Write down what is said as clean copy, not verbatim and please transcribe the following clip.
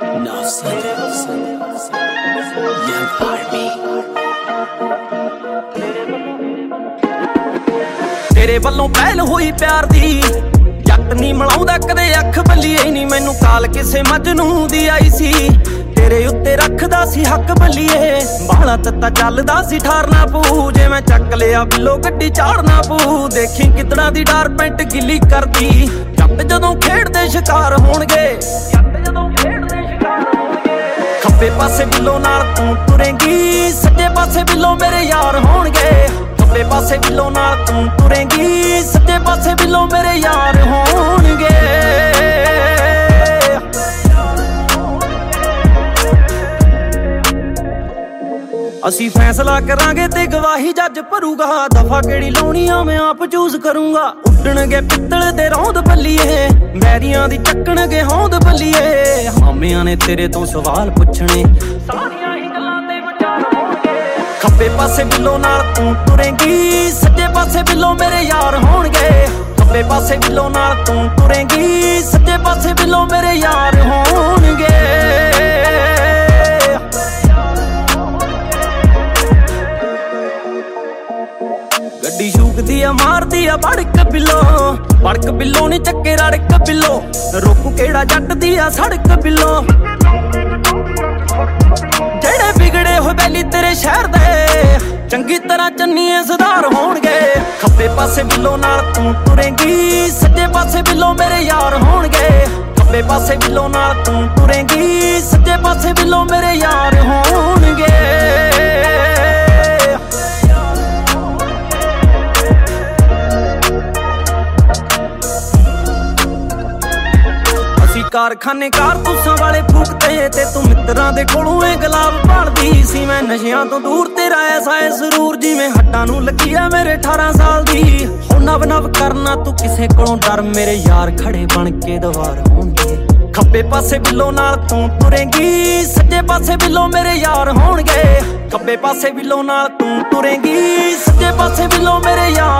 तेरे वल्लों पहल हुई प्यार दी जट नी मलाउंदा कदे अख बल्लीए नी मैनू काल किसे मजनू दी आई सी तेरे उत्ते रखदा सी हक बल्लीए बाला तत्ता चलदा सी ठारना पू जे मैं चक लिया बिलो गड्डी चाड़ना पू देखी कितना दी डार पेंट गिली करदी जट जदों खेड़दे शिकार होणगे खब्बे पासे बिलो नाल तू तुरेंगी सज्जे पासे बिलो मेरे यार होणगे खब्बे पासे बिलो नाल तू तुरेंगी सज्जे पासे बिलो मेरे यार होणगे असी फैसला करांगे ते गवाही जज भरूगा दफा केड़ी लाउणी आ मैं आप चूज करूंगा उड्डणगे पित्तल दे रौंद बल्लीए बैरियां दी चक्कणगे हौंद बल्लीए हामियां ने तेरे तो सवाल पुछणे सारियां ही गल्लां ते विचार होणगे खब्बे पासे बिलो नाल तू तुरेंगी सज्जे पासे बिलो मेरे यार होणगे खब्बे पासे बिलो नाल तू तुरेंगी सज्जे पासे बिलो मेरे यार होणगे गड्डी शूकदी आ मारदी आ बड़क बिलो नी चक्के रड़क बिलो रोकू केड़ा जट दी आ सड़क बिलो जेड़े बिगड़े हो बैली तेरे शहर दे चंगी तरह चन्नीए सुधार होणगे खब्बे पासे बिलो नाल तू तुरेंगी सज्जे पासे बिलो मेरे यार होणगे खब्बे पासे बिलो नाल तू तुरेंगी सज्जे पासे बिलो मेरे यार होणगे कारखाने कारतूसां वाले फूकते ते तू मित्रां दे कोलों ए गुलाब भालदी सी मैं नशियां तो दूर तेरा ऐसा है सुरूर जिवें हट्टां नूं लगी आ मेरे 18 साल दी हो नव नव करना तू किसे कोलों डर मेरे यार खड़े बन के दवार होणगे खब्बे पासे बिलो नाल तू तुरेंगी सज्जे पासे बिलो मेरे यार होणगे खब्बे पासे बिलो नाल तू तुरेंगी सज्जे पासे बिलो मेरे यार